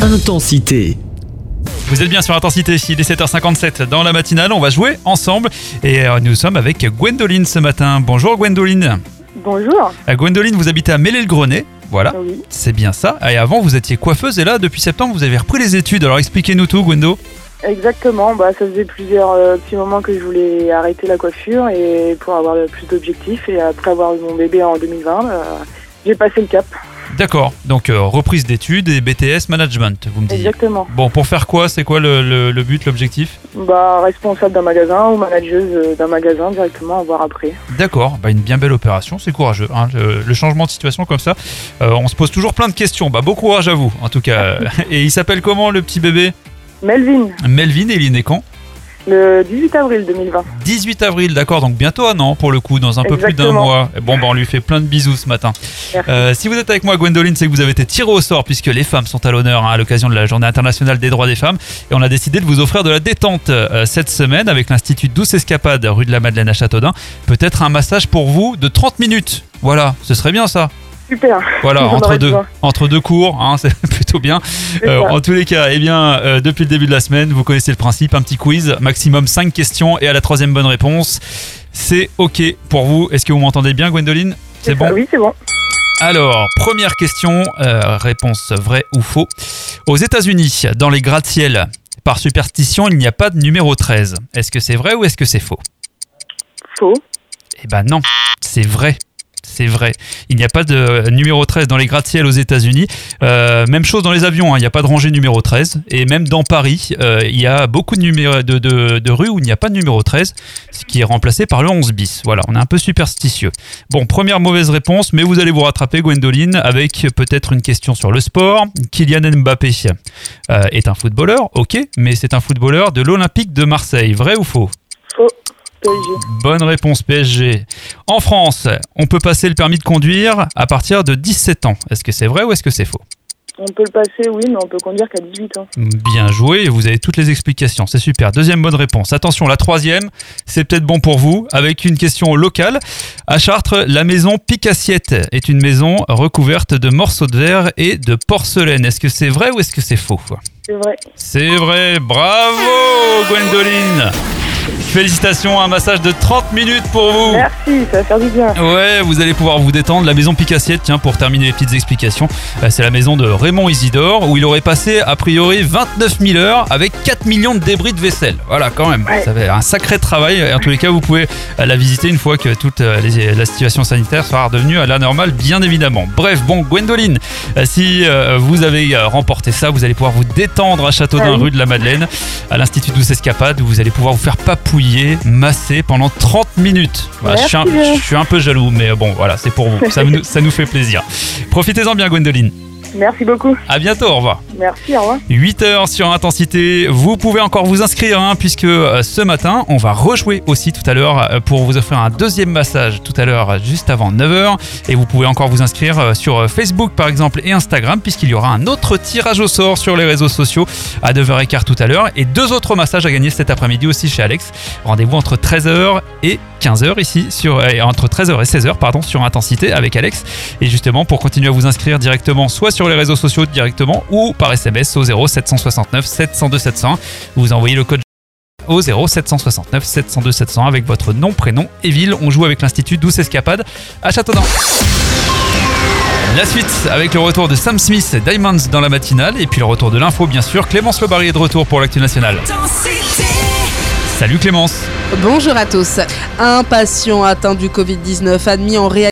Intensité. Vous êtes bien sur Intensité, il est 7h57 dans la matinale, on va jouer ensemble et nous sommes avec Gwendoline ce matin. Bonjour Gwendoline. Bonjour. Gwendoline, vous habitez à Mélé-le-Grenet, voilà, Oui. c'est bien ça. Et avant vous étiez coiffeuse et là depuis septembre vous avez repris les études, alors expliquez-nous tout Gwendo. Exactement, ça faisait plusieurs petits moments que je voulais arrêter la coiffure et pour avoir plus d'objectifs. Et après avoir eu mon bébé en 2020, j'ai passé le cap. D'accord, donc reprise d'études et BTS Management, vous me dites. Exactement. Bon, pour faire quoi? C'est quoi le but, l'objectif? Responsable d'un magasin ou manageuse d'un magasin directement à voir après. D'accord, une bien belle opération, c'est courageux. Hein, le changement de situation comme ça, on se pose toujours plein de questions. Bon courage à vous, en tout cas. Et il s'appelle comment le petit bébé? Melvin, Melvin, et il est né quand? le 18 avril 2020. 18 avril, d'accord, donc bientôt un an pour le coup, dans un peu plus d'un Exactement. mois. Bon, on lui fait plein de bisous ce matin. Si vous êtes avec moi, Gwendoline, c'est que vous avez été tiré au sort puisque les femmes sont à l'honneur à l'occasion de la Journée internationale des droits des femmes. Et on a décidé de vous offrir de la détente cette semaine avec l'Institut Douce Escapade, rue de la Madeleine à Châteaudun. Peut-être un massage pour vous de 30 minutes. Voilà, ce serait bien ça. Super. Voilà, J'en aurais besoin. entre deux cours, hein, c'est plutôt bien. C'est ça. En tous les cas, depuis le début de la semaine, vous connaissez le principe, un petit quiz, maximum 5 questions et à la troisième bonne réponse, c'est OK pour vous. Est-ce que vous m'entendez bien, Gwendoline? C'est bon? Oui, c'est bon. Alors, première question, réponse vrai ou faux. Aux États-Unis, dans les gratte-ciel, par superstition, il n'y a pas de numéro 13. Est-ce que c'est vrai ou est-ce que c'est faux? Faux. Eh ben non, c'est vrai. C'est vrai. Il n'y a pas de numéro 13 dans les gratte-ciel aux États-Unis. Même chose dans les avions, hein. Il n'y a pas de rangée numéro 13. Et même dans Paris, il y a beaucoup de rues où il n'y a pas de numéro 13, ce qui est remplacé par le 11 bis. Voilà, on est un peu superstitieux. Bon, première mauvaise réponse, mais vous allez vous rattraper, Gwendoline, avec peut-être une question sur le sport. Kylian Mbappé est un footballeur, ok, mais c'est un footballeur de l'Olympique de Marseille. Vrai ou faux? Faux. PSG. Bonne réponse, PSG. En France, on peut passer le permis de conduire à partir de 17 ans. Est-ce que c'est vrai ou est-ce que c'est faux? On peut le passer, oui, mais on peut conduire qu'à 18 ans. Bien joué, vous avez toutes les explications, c'est super. Deuxième bonne réponse. Attention, la troisième, c'est peut-être bon pour vous, avec une question locale. À Chartres, la maison Pic-Assiette est une maison recouverte de morceaux de verre et de porcelaine. Est-ce que c'est vrai ou est-ce que c'est faux? C'est vrai. C'est vrai, bravo Gwendoline. Félicitations, un massage de 30 minutes pour vous. Merci, ça va faire du bien. Ouais, vous allez pouvoir vous détendre. La maison Pic-Assiette, tiens, pour terminer les petites explications, c'est la maison de Raymond Isidore où il aurait passé a priori 29 000 heures avec 4 millions de débris de vaisselle. Voilà, quand même, Ouais. ça fait un sacré travail. En tous les cas, vous pouvez la visiter une fois que toute la situation sanitaire sera redevenue à la normale, bien évidemment. Bref, bon, Gwendoline, si vous avez remporté ça, vous allez pouvoir vous détendre à Châteaudun, rue de la Madeleine, à l'Institut Douce Escapade, où vous allez pouvoir vous faire papouiller, masser pendant 30 minutes. Voilà, je suis un peu jaloux, mais bon, voilà, c'est pour vous. Ça nous fait plaisir. Profitez-en bien, Gwendoline. Merci beaucoup. À bientôt, au revoir. Merci, au revoir. 8h sur Intensité, vous pouvez encore vous inscrire puisque ce matin on va rejouer aussi tout à l'heure pour vous offrir un deuxième massage tout à l'heure juste avant 9h et vous pouvez encore vous inscrire sur Facebook par exemple et Instagram puisqu'il y aura un autre tirage au sort sur les réseaux sociaux à 9h15 tout à l'heure et 2 autres massages à gagner cet après-midi aussi chez Alex. Rendez-vous entre 13h et 15h ici entre 13h et 16h pardon sur Intensité avec Alex et justement pour continuer à vous inscrire directement soit sur les réseaux sociaux directement ou par SMS au 0769 702 700. Vous envoyez le code au 0769 702 700 avec votre nom, prénom et ville. On joue avec l'Institut Douce Escapade à Châteaudun. La suite avec le retour de Sam Smith, Diamonds dans la matinale et puis le retour de l'info bien sûr. Clémence Lebarry est de retour pour l'actu nationale. Salut Clémence. Bonjour à tous. Un patient atteint du Covid-19 admis en réanimation